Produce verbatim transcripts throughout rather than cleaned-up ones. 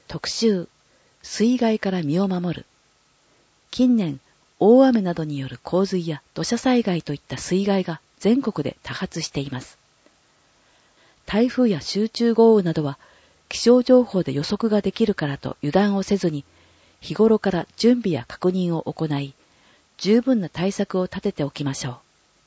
特集、水害から身を守る。近年、大雨などによる洪水や土砂災害といった水害が全国で多発しています。台風や集中豪雨などは気象情報で予測ができるからと油断をせずに、日頃から準備や確認を行い、十分な対策を立てておきましょう。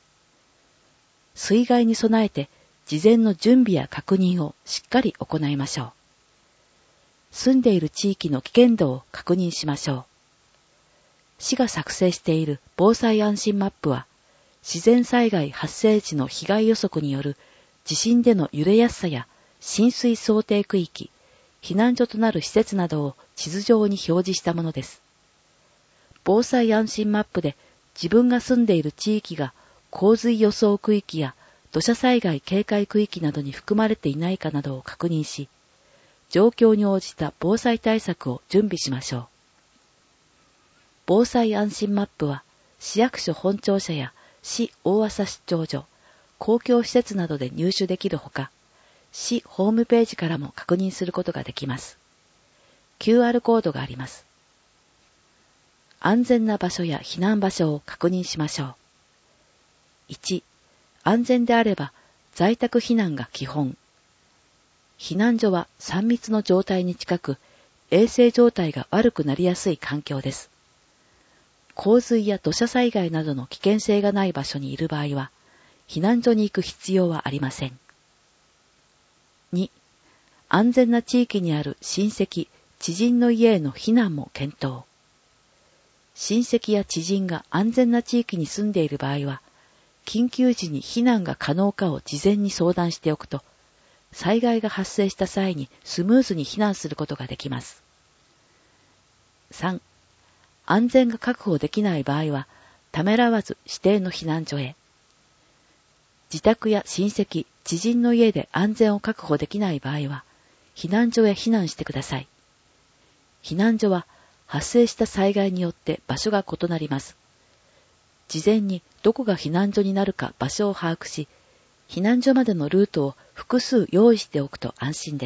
水害に備えて事前の準備や確認をしっかり行いましょう。住んでいる地域の危険度を確認しましょう。市が作成している防災安心マップは、自然災害発生時の被害予測による地震での揺れやすさや浸水想定区域、避難所となる施設などを地図上に表示したものです。防災安心マップで自分が住んでいる地域が洪水予想区域や土砂災害警戒区域などに含まれていないかなどを確認し、状況に応じた防災対策を準備しましょう。防災安心マップは市役所本庁舎や市大麻出張所、公共施設などで入手できるほか、市ホームページからも確認することができます。キューアール コードがあります。安全な場所や避難場所を確認しましょう。いち、安全であれば在宅避難が基本。避難所はさん密の状態に近く、衛生状態が悪くなりやすい環境です。洪水や土砂災害などの危険性がない場所にいる場合は、避難所に行く必要はありません。に、安全な地域にある親戚、知人の家への避難も検討。親戚や知人が安全な地域に住んでいる場合は、緊急時に避難が可能かを事前に相談しておくと、災害が発生した際にスムーズに避難することができます。さん、安全が確保できない場合は、ためらわず指定の避難所へ。自宅や親戚、知人の家で安全を確保できない場合は、避難所へ避難してください。避難所は発生した災害によって場所が異なります。事前にどこが避難所になるか場所を把握し、避難所までのルートを複数用意しておくと安心です。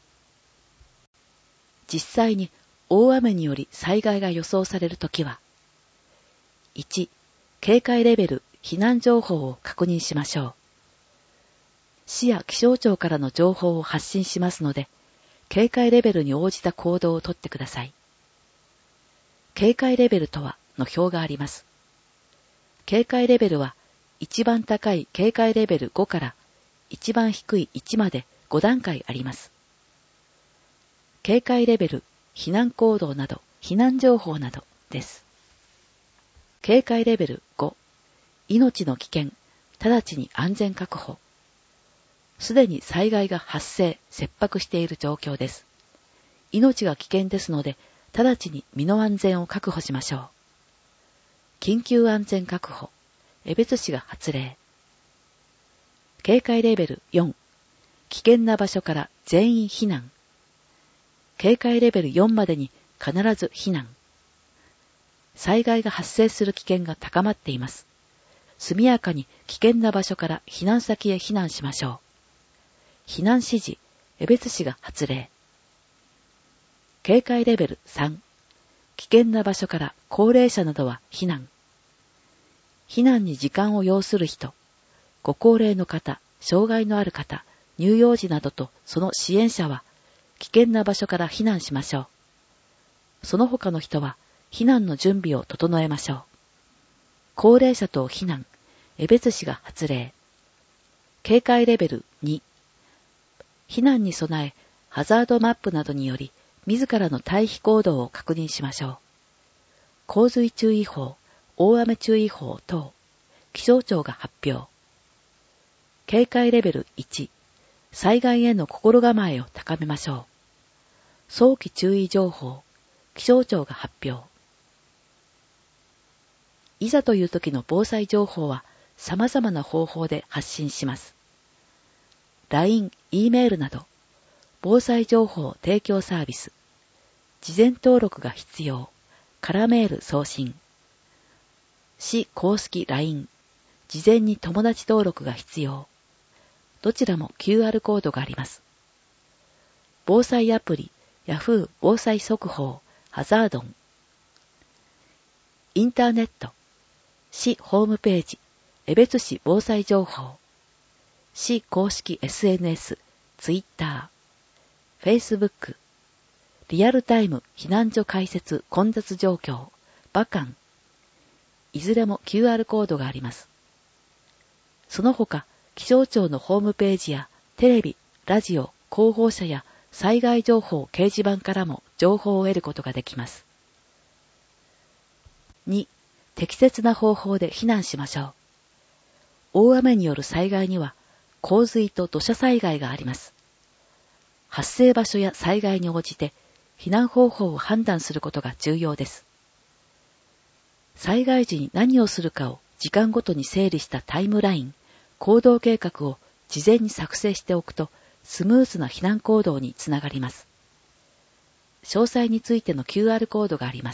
実際に大雨により災害が予想されるときは、いち、警戒レベル、避難情報を確認しましょう。市や気象庁からの情報を発信しますので、警戒レベルに応じた行動をとってください。警戒レベルとはの表があります。警戒レベルは、一番高い警戒レベルごから一番低いいちまでご段階あります。警戒レベル、避難行動など、避難情報などです。警戒レベルご、命の危険、直ちに安全確保。すでに災害が発生、切迫している状況です。命が危険ですので、直ちに身の安全を確保しましょう。緊急安全確保、江別市が発令。警戒レベルよん、危険な場所から全員避難。警戒レベルよんまでに必ず避難。災害が発生する危険が高まっています。速やかに危険な場所から避難先へ避難しましょう。避難指示、江別市が発令。警戒レベルさん、危険な場所から高齢者などは避難。避難に時間を要する人、ご高齢の方、障害のある方、乳幼児などとその支援者は、危険な場所から避難しましょう。その他の人は、避難の準備を整えましょう。高齢者等避難、江別市が発令。警戒レベルに、避難に備え、ハザードマップなどにより、自らの退避行動を確認しましょう。洪水注意報、大雨注意報等、気象庁が発表。警戒レベルいち、災害への心構えを高めましょう。早期注意情報、気象庁が発表。いざという時の防災情報は様々な方法で発信します。ライン、E メールなど、防災情報提供サービス、事前登録が必要、カラメール送信。市公式 ライン、事前に友達登録が必要。どちらも キューアール コードがあります。防災アプリ、 ヤフー防災速報ハザードン。インターネット、市ホームページ、江別市防災情報、市公式 エスエヌエス、ツイッター、フェイスブック、リアルタイム避難所開設混雑状況、バカン。いずれも キューアール コードがあります。その他、気象庁のホームページやテレビ、ラジオ、広報車や災害情報掲示板からも情報を得ることができます。に、適切な方法で避難しましょう。大雨による災害には洪水と土砂災害があります。発生場所や災害に応じて避難方法を判断することが重要です。災害時に何をするかを時間ごとに整理したタイムライン、行動計画を事前に作成しておくとスムーズな避難行動につながります。詳細についての キューアール コードがあります。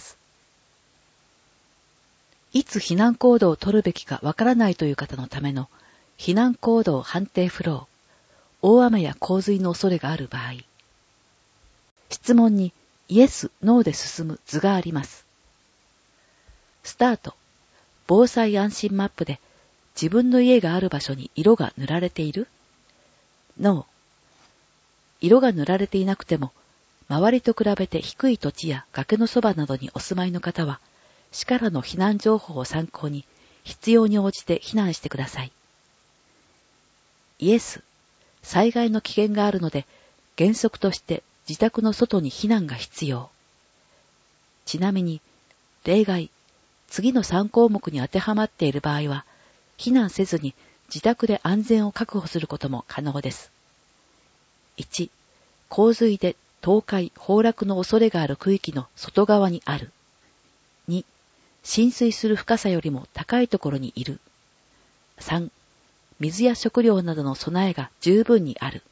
いつ避難行動を取るべきかわからないという方のための避難行動判定フロー、大雨や洪水の恐れがある場合。質問にイエス・ノーで進む図があります。スタート。防災安心マップで自分の家がある場所に色が塗られている？ノー。色が塗られていなくても、周りと比べて低い土地や崖のそばなどにお住まいの方は、市からの避難情報を参考に必要に応じて避難してください。イエス。災害の危険があるので、原則として自宅の外に避難が必要。ちなみに、例外、次のさん項目に当てはまっている場合は、避難せずに自宅で安全を確保することも可能です。いち、洪水で倒壊・崩落の恐れがある区域の外側にある。に、浸水する深さよりも高いところにいる。さん、水や食料などの備えが十分にある。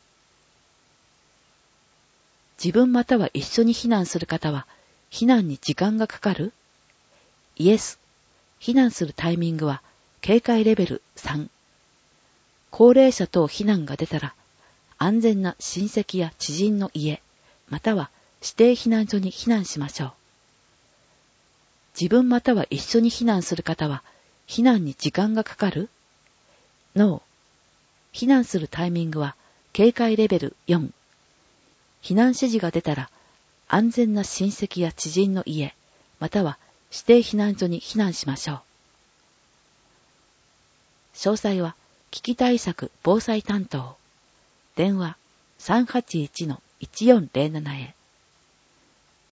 自分または一緒に避難する方は、避難に時間がかかる？イエス。避難するタイミングは、警戒レベルさん。高齢者等避難が出たら、安全な親戚や知人の家、または指定避難所に避難しましょう。自分または一緒に避難する方は、避難に時間がかかる？ノー。避難するタイミングは、警戒レベルよん。避難指示が出たら、安全な親戚や知人の家、または指定避難所に避難しましょう。詳細は、危機対策防災担当。電話 さんはちいちのいちよんゼロなな へ。